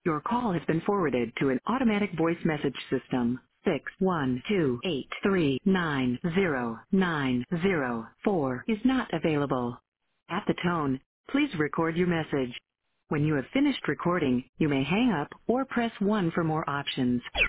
Your call has been forwarded to an automatic voice message system. 61283909004 is not available. At the tone, please record your message. When you have finished recording, you may hang up or press 1 for more options.